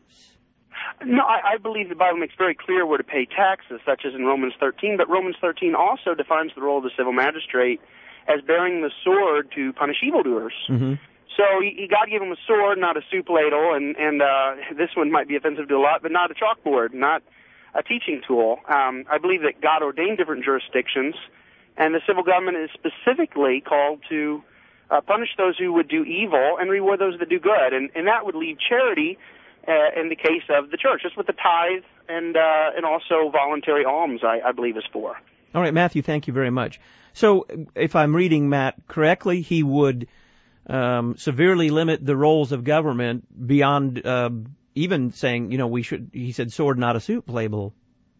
S14: No, I, I believe the Bible makes very clear where to pay taxes, such as in Romans thirteen, but Romans thirteen also defines the role of the civil magistrate as bearing the sword to punish evildoers. Mm-hmm. So he, he, God gave him a sword, not a soup ladle, and, and uh, this one might be offensive to a lot, but not a chalkboard, not a teaching tool. Um, I believe that God ordained different jurisdictions, and the civil government is specifically called to uh, punish those who would do evil and reward those that do good, and, and that would leave charity uh, in the case of the church. That's what the tithe and uh, and also voluntary alms, I, I believe, is for.
S1: All right, Matthew, thank you very much. So if I'm reading Matt correctly, he would Um, severely limit the roles of government beyond uh, even saying, you know, we should, he said, sword, not a soup label,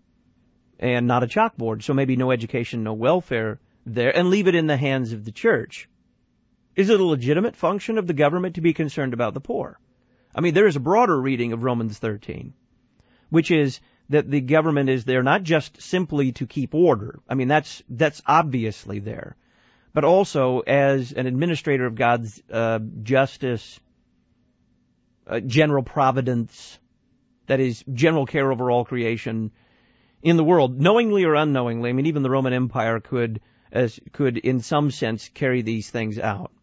S1: and not a chalkboard, so maybe no education, no welfare there, and leave it in the hands of the church. Is it a legitimate function of the government to be concerned about the poor? I mean, there is a broader reading of Romans thirteen, which is that the government is there not just simply to keep order. I mean, that's that's obviously there, but also as an administrator of God's uh, justice, uh, general providence, that is, general care over all creation in the world, knowingly or unknowingly. I mean, even the Roman Empire could, as could in some sense, carry these things out.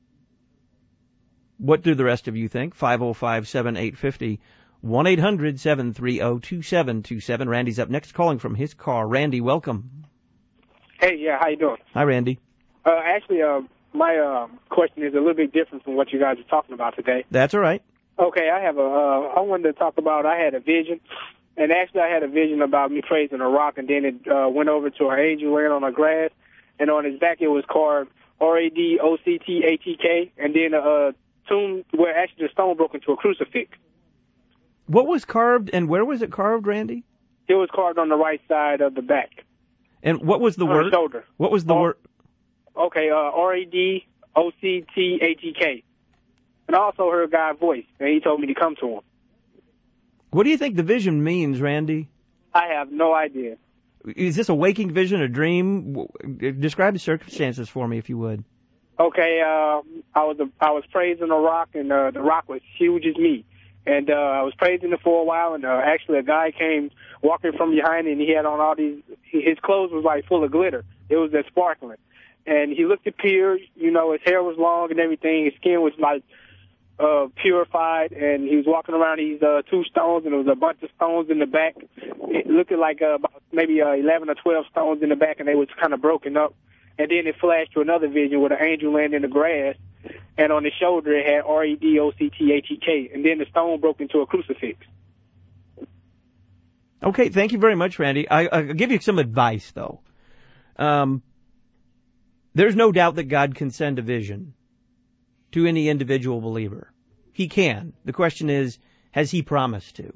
S1: What do the rest of you think? five oh five, seven eight five oh, one eight hundred, seven three oh, two seven two seven. Randy's up next, calling from his car. Randy, welcome.
S15: Hey, yeah, how you doing?
S1: Hi, Randy.
S15: Uh, actually, uh, my uh, question is a little bit different from what you guys are talking about today.
S1: That's all right.
S15: Okay, I have a. Uh, I wanted to talk about. I had a vision, and actually, I had a vision about me praising a rock, and then it uh, went over to an angel laying on the grass, and on his back it was carved R A D O C T A T K, and then a uh, tomb where actually the stone broke into a crucifix.
S1: What was carved, and where was it carved, Randy?
S15: It was carved on the right side of the back.
S1: And what was the
S15: on
S1: word?
S15: The shoulder.
S1: What was the
S15: oh,
S1: word?
S15: Okay, uh, R A D O C T A T K. And I also heard God's voice, and he told me to come to him.
S1: What do you think the vision means, Randy?
S15: I have no idea.
S1: Is this a waking vision, a dream? Describe the circumstances for me, if you would.
S15: Okay, uh, I was a, I was praising a rock, and uh, the rock was huge as me. And uh, I was praising it for a while, and uh, actually a guy came walking from behind, and he had on all these, his clothes was like full of glitter. It was just sparkling. And he looked pure, you know, his hair was long and everything. His skin was like uh, purified, and he was walking around these uh, two stones, and there was a bunch of stones in the back. It looked like uh, about maybe uh, eleven or twelve stones in the back, and they was kind of broken up. And then it flashed to another vision with an angel laying in the grass, and on his shoulder it had R E D O C T A T K, and then the stone broke into a crucifix.
S1: Okay, thank you very much, Randy. I, I'll give you some advice, though. Um, there's no doubt that God can send a vision to any individual believer. He can. The question is, has he promised to?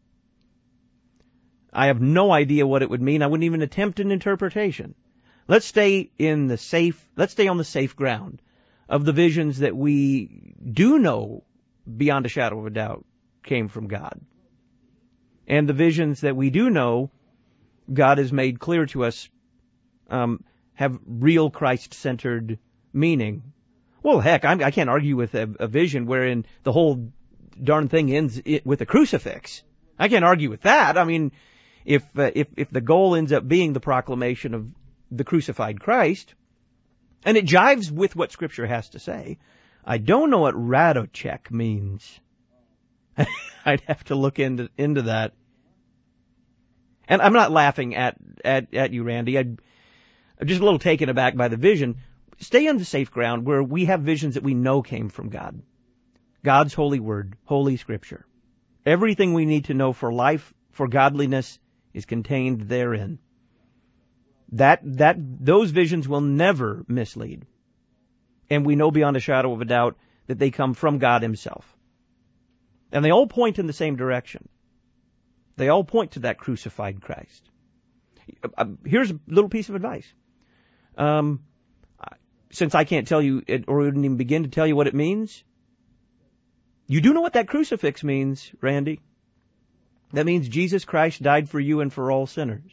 S1: I have no idea what it would mean. I wouldn't even attempt an interpretation. Let's stay in the safe, let's stay on the safe ground of the visions that we do know beyond a shadow of a doubt came from God. And the visions that we do know God has made clear to us um, have real Christ-centered meaning. Well, heck, I'm, I can't argue with a, a vision wherein the whole darn thing ends it with a crucifix. I can't argue with that. I mean, if uh, if if the goal ends up being the proclamation of the crucified Christ, and it jives with what Scripture has to say, I don't know what Radochek means. I'd have to look into into that. And I'm not laughing at at, at you, Randy. I'd, I'm just a little taken aback by the vision. Stay on the safe ground where we have visions that we know came from God. God's holy word, holy Scripture. Everything we need to know for life, for godliness, is contained therein. That that those visions will never mislead. And we know beyond a shadow of a doubt that they come from God himself. And they all point in the same direction. They all point to that crucified Christ. Here's a little piece of advice. Um, since I can't tell you, or wouldn't even begin to tell you what it means, you do know what that crucifix means, Randy. That means Jesus Christ died for you and for all sinners.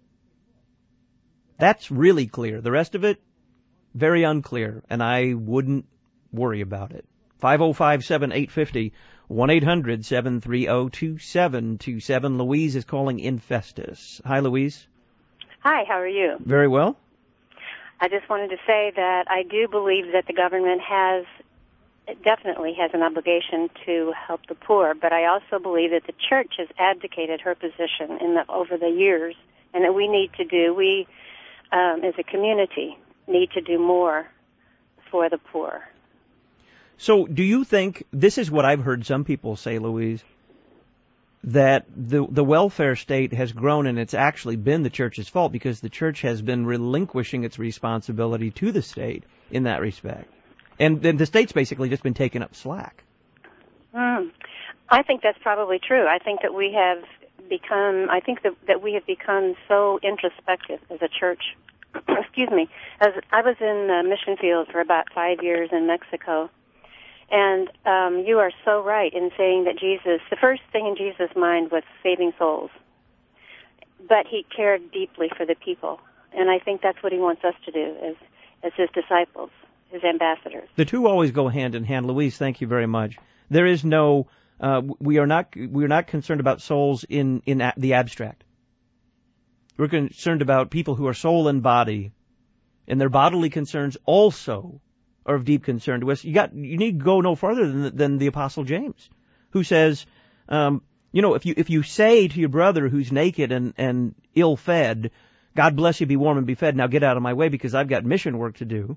S1: That's really clear. The rest of it, very unclear, and I wouldn't worry about it. five oh five, seven eight five oh, one eight hundred, seven three oh, two seven two seven. Louise is calling in Festus. Hi, Louise.
S16: Hi, how are you?
S1: Very well.
S16: I just wanted to say that I do believe that the government has, definitely has an obligation to help the poor, but I also believe that the church has abdicated her position in the, over the years, and that we need to do, we um, as a community need to do more for the poor.
S1: So do you think, this is what I've heard some people say, Louise, that the the welfare state has grown and it's actually been the church's fault because the church has been relinquishing its responsibility to the state in that respect. And then the state's basically just been taking up slack.
S16: Mm. I think that's probably true. I think that we have become, I think that, that we have become so introspective as a church. Excuse me. As I was in the mission field for about five years in Mexico, And um, you are so right in saying that Jesus, the first thing in Jesus' mind was saving souls. But he cared deeply for the people. And I think that's what he wants us to do as, as his disciples, his ambassadors.
S1: The two always go hand in hand. Louise, thank you very much. There is no, uh, we are not, we are not concerned about souls in, in a, the abstract. We're concerned about people who are soul and body, and their bodily concerns also are of deep concern to us. You got, you need to go no further than, than the Apostle James, who says, um, you know, if you, if you say to your brother who's naked and, and ill-fed, God bless you, be warm and be fed, now get out of my way because I've got mission work to do.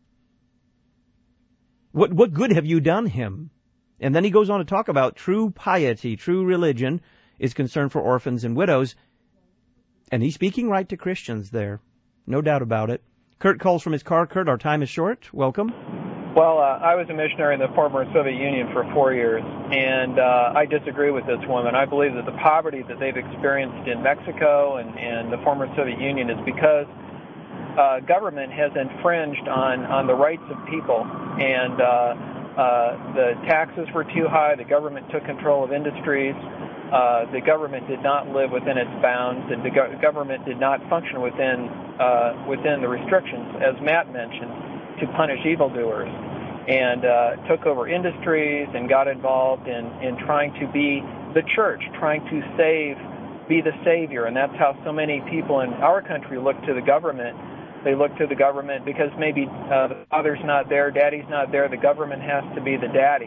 S1: What, what good have you done him? And then he goes on to talk about true piety, true religion is concern for orphans and widows. And he's speaking right to Christians there. No doubt about it. Kurt calls from his car. Kurt, our time is short. Welcome.
S17: Well, uh, I was a missionary in the former Soviet Union for four years, and uh, I disagree with this woman. I believe that the poverty that they've experienced in Mexico and, and the former Soviet Union is because uh, government has infringed on, on the rights of people, and uh, uh, the taxes were too high. The government took control of industries. Uh, the government did not live within its bounds, and the go- government did not function within uh, within the restrictions, as Matt mentioned, to punish evildoers, and uh, took over industries and got involved in, in trying to be the church, trying to save, be the savior, and that's how so many people in our country look to the government. They look to the government because maybe uh, the father's not there, daddy's not there, the government has to be the daddy.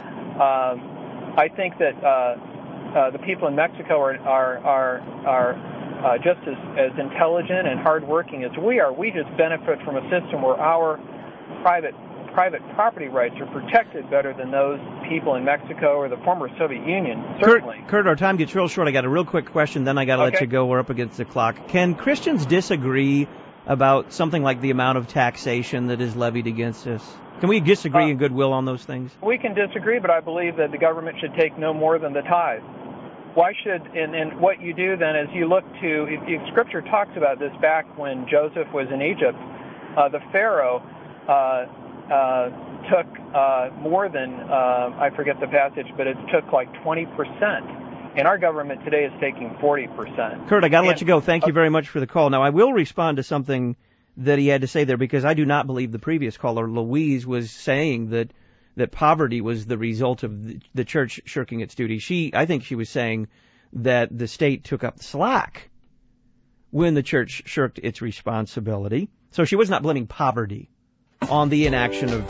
S17: Um, I think that uh, Uh, the people in Mexico are are are, are uh, just as, as intelligent and hardworking as we are. We just benefit from a system where our private private property rights are protected better than those people in Mexico or the former Soviet Union. Certainly.
S1: Kurt, Kurt our time gets real short. I got a real quick question, then I got to
S17: okay.
S1: let you go. We're up against the clock. Can Christians disagree about something like the amount of taxation that is levied against us? Can we disagree uh, in goodwill on those things?
S17: We can disagree, but I believe that the government should take no more than the tithe. Why should, and, and what you do then is you look to, if, if Scripture talks about this back when Joseph was in Egypt, uh, the Pharaoh uh, uh, took uh, more than, uh, I forget the passage, but it took like twenty percent. And our government today is taking forty percent.
S1: Kurt, I got to let you go. Thank you very much for the call. Now, I will respond to something that he had to say there because I do not believe the previous caller, Louise, was saying that that poverty was the result of the, the church shirking its duty. She, I think she was saying that the state took up the slack when the church shirked its responsibility. So she was not blaming poverty on the inaction of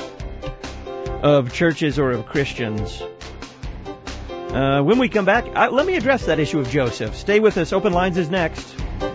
S1: of churches or of Christians. Uh, when we come back, uh, let me address that issue of Joseph. Stay with us. Open Lines is next.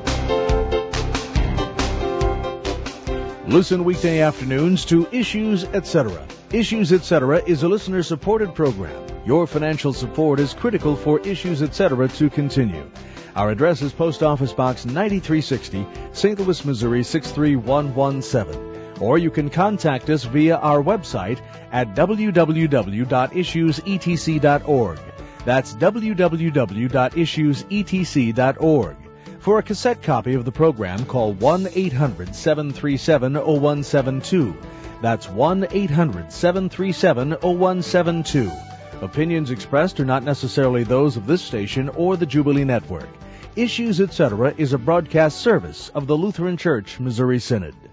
S12: Listen weekday afternoons to Issues, et cetera. Issues, et cetera is a listener-supported program. Your financial support is critical for Issues, et cetera to continue. Our address is Post Office Box ninety-three sixty, Saint Louis, Missouri six three one one seven. Or you can contact us via our website at w w w dot issues e t c dot org. That's w w w dot issues e t c dot org. For a cassette copy of the program, call one eight hundred seven three seven oh one seven two. That's one eight hundred seven three seven oh one seven two. Opinions expressed are not necessarily those of this station or the Jubilee Network. Issues, et cetera is a broadcast service of the Lutheran Church Missouri Synod.